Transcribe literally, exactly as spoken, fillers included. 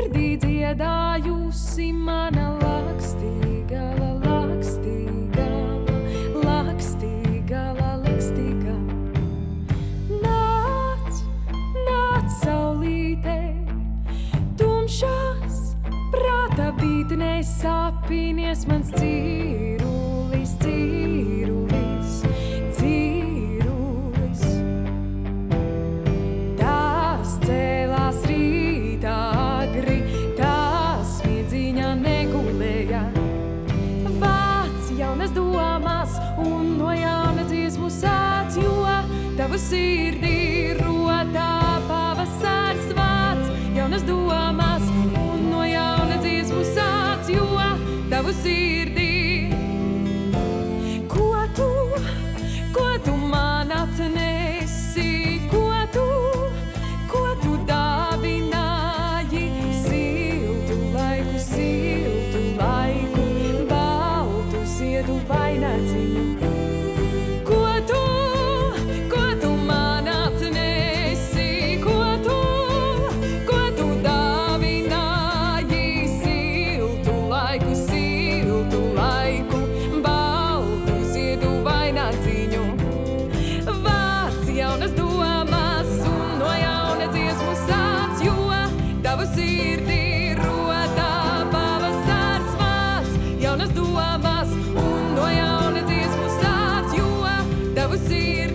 sirdī dziedājusi mana lakstīga, lakstīga, lakstīga, lakstīga. Nāc, nāc saulītē, tumšās prāta vītnēs sāpinies mans cīrulis, cīrulis, cīrulis. Tās cēlās rītā agri, tās miedziņā negulēja. Vāc jaunas domās un no jauna dziesmu sāc, jo tavu sirdī rotā pavasars vāc. Jaunas domās un no jauna dziesmu sāc, jo tavu sirdī. Ko tu, ko tu man atnesi, ko tu, ko tu dāvināji, siltu laiku, siltu laiku, baltu ziedu vainadziņu. Ko tu, ko tu man atnesi, ko tu, ko tu dāvināji, siltu laiku, siltu laiku, baltu ziedu vainadziņu. Vāc jaunas domas un no jauna dziesmu sāc, jo tavu sirdī rotā pavasars vāc. Jaunas domas un no jauna dziesmu sāc, jo tavu sirdī